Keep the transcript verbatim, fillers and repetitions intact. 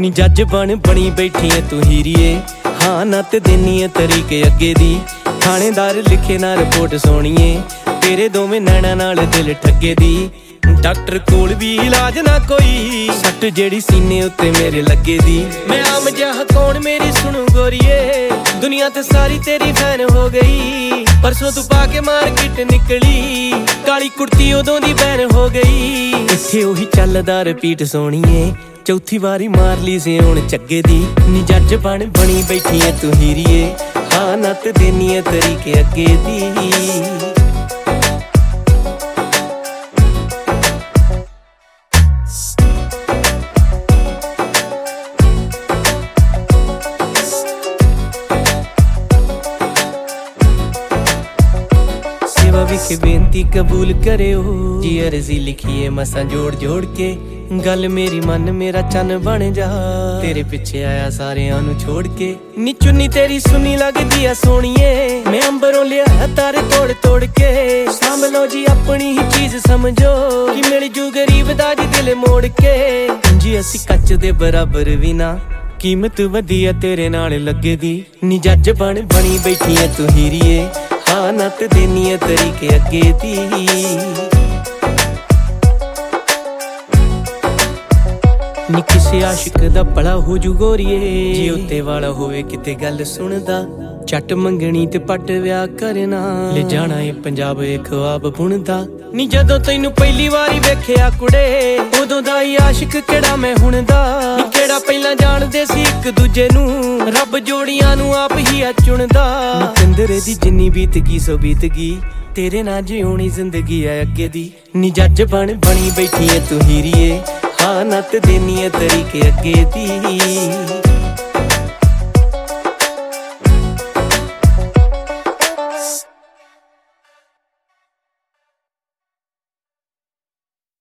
ਨੀ ਜੱਜ ਬਣ ਬਣੀ ਬੈਠੀ ਐ ਤੂੰ ਹੀਰੀਏ, ਹਾਂ ਨੱਤ ਦੇਨੀ ਐ ਤਰੀਕੇ ਅੱਗੇ ਦੀ। ਥਾਣੇਦਾਰ ਲਿਖੇ ਨਾ ਰਿਪੋਰਟ ਸੋਣੀਏ, ਤੇਰੇ ਦੋਵੇਂ ਨੈਣਾ ਨਾਲ ਦਿਲ ਠੱਗੇ ਦੀ। ਡਾਕਟਰ ਕੋਲ ਵੀ ਇਲਾਜ ਨਾ ਕੋਈ, ਸੱਟ ਜਿਹੜੀ ਸੀਨੇ ਉੱਤੇ ਮੇਰੇ ਲੱਗੇ ਦੀ। ਮੈਂ ਆਮ ਜਿਹਾ ਕੌਣ ਮੇਰੀ ਸੁਣੂ ਗੋਰੀਏ, ਦੁਨੀਆ ਤੇ ਸਾਰੀ ਤੇਰੀ ਫੈਨ ਹੋ ਗਈ। ਪਰਸੋਂ ਤੂੰ ਪਾ ਕੇ ਮਾਰਕੀਟ ਨਿਕਲੀ, ਕਾਲੀ ਕੁੜਤੀ ਉਦੋਂ ਦੀ ਬੈਨ ਹੋ ਗਈ। ਇੱਥੇ ਉਹੀ ਚੱਲਦਾ ਰਿਪੀਟ ਸੋਣੀਏ, ਚੌਥੀ ਵਾਰੀ ਮਾਰ ਲਈ ਸੀ ਹੁਣ ਚੱਗੇ ਦੀ। ਨੀ ਜੱਜ ਬਣ ਬਣੀ ਬੈਠੀ ਐ ਤੂੰ ਹੀਰੀਏ, ਹਾਂ ਨੱਤ ਦੇਨੀ ਐ ਤਰੀਕੇ ਅੱਗੇ ਦੀ। ਵਿਖੇ ਬੇਨਤੀ ਕਬੂਲ ਕਰਿਓ, ਜੀ ਅਰਜ਼ੀ ਲਿਖੀਏ ਮਸਾਂ ਜੋੜ ਜੋੜ ਕੇ। ਗੱਲ ਮੇਰੀ ਮਨ ਮੇਰਾ ਚੰਨ ਬਣ ਜਾ, ਤੇਰੇ ਪਿੱਛੇ ਆਇਆ ਸਾਰਿਆਂ ਨੂੰ ਛੋੜ ਕੇ। ਨੀ ਚੁੰਨੀ ਤੇਰੀ ਸੁਣੀ ਲੱਗਦੀ ਆ ਸੋਹਣੀਏ, ਮੈਂ ਅੰਬਰੋਂ ਲਿਆ ਤਾਰੇ ਤੋੜ ਤੋੜ ਕੇ। ਸਾਂਭਲੋ ਜੀ ਆਪਣੀ ਹੀ ਚੀਜ਼ ਸਮਝੋ, ਕਿ ਮਿਲ ਜੂ ਗਰੀਬ ਦਾ ਜੀ ਦਿਲ ਮੋੜ ਕੇ। ਜੀ ਅਸੀਂ ਕੱਚ ਦੇ ਬਰਾਬਰ ਵੀ ਨਾ, ਕੀਮਤ ਵਧੀਆ ਤੇਰੇ ਨਾਲ ਲੱਗੇ ਦੀ। ਨੀ ਜੱਜ ਬਣ ਬਣੀ ਬੈਠੀ ਐ ਤੂੰ ਹੀਰੀਏ, ਹਾਂ ਨੱਤ ਦੇਨੀ ਐ ਤਰੀਕੇ ਅੱਗੇ ਦੀ। ਨੀ ਕਿਸੇ ਆਸ਼ਿਕ ਦਾ ਭਲਾ ਹੋ ਜੂ ਗੋਰੀਏ, ਜੇ ਉੱਤੇ ਵਾਲਾ ਹੋਵੇ ਕਿਤੇ ਗੱਲ ਸੁਣਦਾ। ਚੱਟ ਮੰਗਣੀ ਤੇ ਪੱਟ ਵਿਆਹ ਕਰਨਾ, ਲੈ ਜਾਣਾ ਏ ਪੰਜਾਬ ਏ ਖਵਾਬ ਬੁਣਦਾ। ਨੀ ਜਦੋਂ ਤੈਨੂੰ ਪਹਿਲੀ ਵਾਰੀ ਵੇਖਿਆ ਕੁੜੇ, ਉਦੋਂ ਦਾ ਹੀ ਆਸ਼ਿਕ ਕਿਹੜਾ ਮੈਂ ਹੁਣ ਦਾ। ਨੀ ਕਿਹੜਾ ਪਹਿਲਾਂ ਜਾਣਦੇ ਸੀ ਇੱਕ ਦੂਜੇ ਨੂੰ, ਰੱਬ ਜੋੜੀਆਂ ਨੂੰ ਆਪ ਹੀ ਆ ਚੁਣਦਾ। ਨੀ ਚੰਦਰੇ ਦੀ ਜਿੰਨੀ ਬੀਤ ਗਈ ਸੋ ਬੀਤ ਗਈ, ਤੇਰੇ ਨਾਲ ਜਿਉਣੀ ਜ਼ਿੰਦਗੀ ਆ ਅੱਗੇ ਦੀ। ਨੀ ਜੱਜ ਬਣ ਬਣੀ ਬੈਠੀ ਐ ਤੂੰ ਹੀਰੀਏ, ਹਾਂ ਨੱਤ ਦੇਨੀ ਐ ਤਰੀਕੇ ਅੱਗੇ ਦੀ।